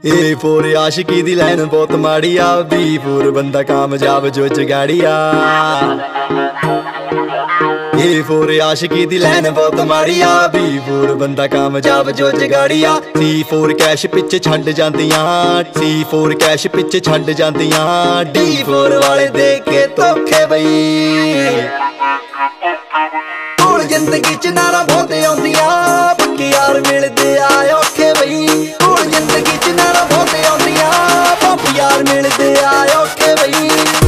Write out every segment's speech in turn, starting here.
ए four आशिकी दी line बहुत माड़ी आ, B four बंदा कामयाब जो जगाड़िया। ए फोर आशिकी दी लाइन बहुत माड़ी आ, बी फोर बंदा कामयाब जो जगाड़िया। सी फोर कैश पिछे छंड जांदियां, सी फोर कैश पिछे छंड जांदियां, डी फोर वाले देख के धोखे बई। हुण जिंदगी च नारा बहुत आउंदियां, पक्के यार मिलदे आ औखे बई। हुण जिंदगी च नारा बहुत आउंदियां, पक्के यार मिलदे आ औखे बई।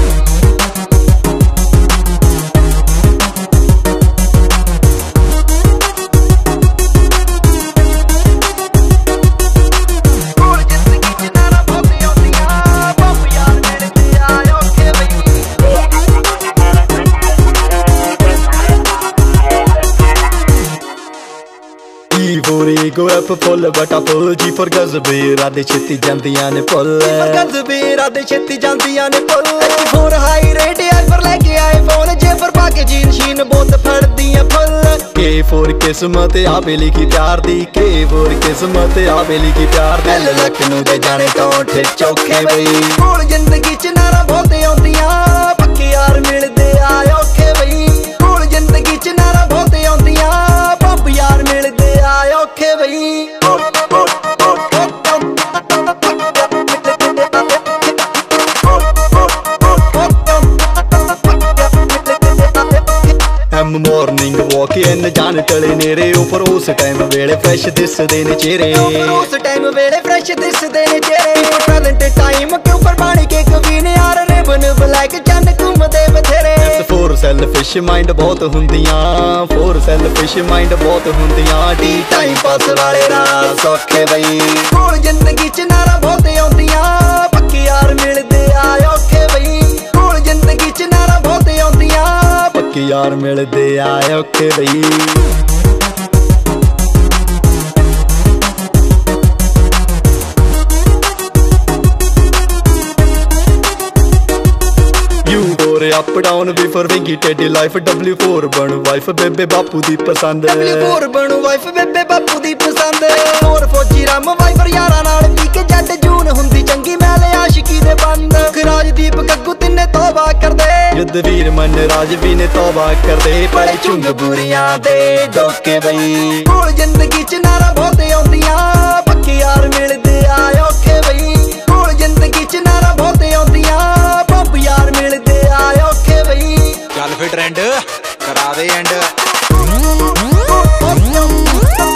Go up full but a full G for gazbe Radhe छेती जांदियां ने पुल, गजबे राधे छेती जांदियां ने पुल। H for high rate I for लेके आए फोन, J for पाके जीन शीन बहुत फड़दियां फुल। K for किस्मत आवे लिखी प्यार दी, K for किस्मत आवे लिखी प्यार दी। दिल लखनऊ दे जाने टोठ चौखे बई। हुण जिंदगी च नारा बहुत आउंदियां, पक्के यार मिलदे आ औखे बई। हुण जिंदगी च नारा बहुत आउंदियां, पक्के यार मिलदे आ औखे बई। मॉर्निंग वॉक इन जान टले नेरे ऊपर उस टाइम वेले फ्रेश दिसदे ने चेहरे, उस टाइम वेले फ्रेश दिसदे ने चेहरे। टैलेंट टाइम के ऊपर पानी के कवीन यार रिबन ब्लैक चंद घूमदे बथेरे। फोर सेल्फिश माइंड बहुत हुंदियां, फोर सेल्फिश माइंड बहुत हुंदियां, डी टाइम पास वाले राह सौखे बई। हुण जिंदगी च नारा बहुत आउंदियां, पक्के यार मिलदे आ औखे बई। हुण जिंदगी च नारा बहुत आउंदियां, पक्के यार मिलदे आ औखे बई। अप डाउन बी फॉर विंगी टेडी लाइफ, W4 बनू वाइफ बेबे बापू दी पसंद, W4 बनू वाइफ बेबे बापू दी पसंद। 4 फौजी राम वाइफर यारा नाल पी के जट जून हुंदी चंगी मैले आशिकी दे बंद। राजदीप गग्गू तिन्ने तौबा कर दे, युद्ध वीर मन राजवी ने तौबा कर दे, पड़े चुंग बुरियां दे डोके बई। हुण जिंदगी च नारा बहुत आउंदियां, पक्के यार मिलदे आ औखे बई। हुण जिंदगी च नारा बहुत आउंदियां, पक्के यार मिलदे आ औखे बई। चल फिर ट्रेंड करा दे एंड।